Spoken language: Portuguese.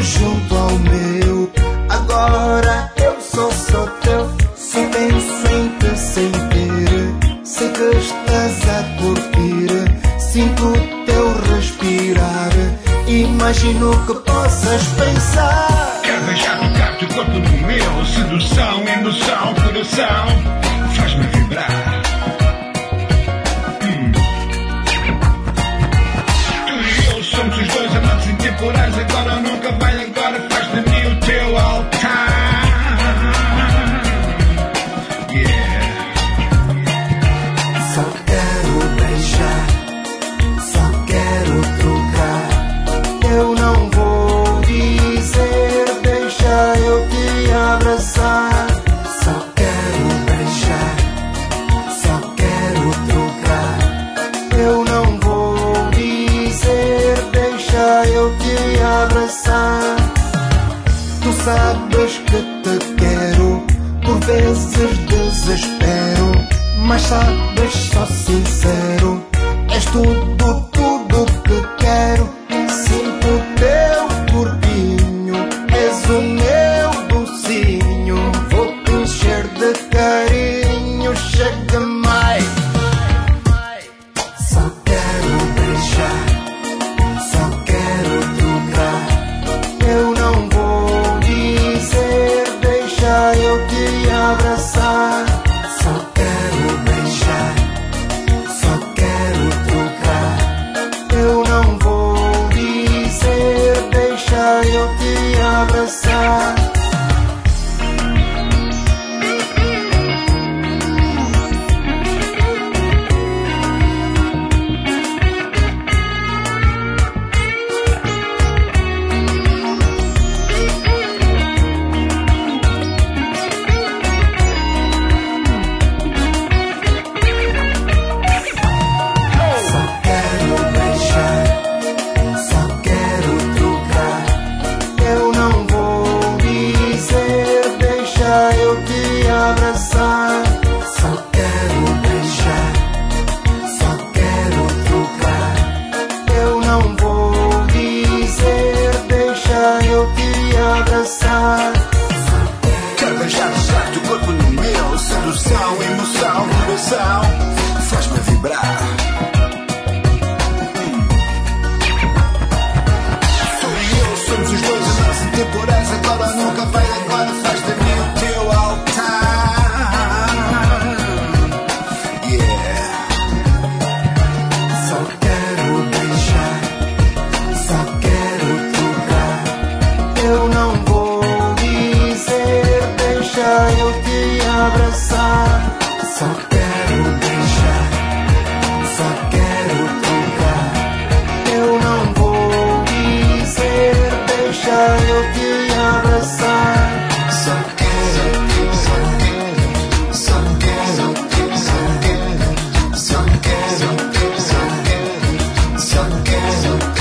junto ao meu. Agora eu sou só teu, só penso em te sentir. Sei que estás a curtir, sinto o teu respirar. Imagino que possas pensar. Quero beijar, tocar teu corpo no meu. Sedução, emoção, coração, faz-me vibrar. Tu e eu somos os dois amantes intemporais. Agora ou nunca, vai agora, faz de mim o teu altar. Yeah. Só quero beijar, só quero trocar. Eu não vou dizer, deixa eu te abraçar. Só quero beijar, só quero trocar. Eu não vou dizer, deixa eu te abraçar. Tu sabes que te quero, por vezes desespero, mas sabes, só sincero, és tudo, tudo que quero. Sinto o teu corpinho, és o meu docinho. Vou-te encher de carinho, chega mais. Só quero beijar, só quero trocar. Eu não vou dizer, deixa eu te abraçar. Só quero beijar, só quero trocar. Eu não vou dizer, deixa eu te abraçar. Só quero beijar, só quero trocar. Eu não vou dizer, deixa eu te abraçar. Só quero beijar, só quero trocar. Eu não vou dizer, deixa eu te abraçar. Quero beijar, tocar teu corpo no meu. Sedução, emoção, coração, faz-me vibrar. Tu e eu somos os dois amantes intemporais. Agora ou nunca, vai agora, faz de mim o teu altar. Yeah. Só quero beijar, só quero trocar. Eu não vou dizer, deixa eu te abraçar. Só quero beijar, só quero trocar. Eu não vou dizer, deixa eu te abraçar. Só quero, só quero, só quero, só quero, só quero, só quero, só quero.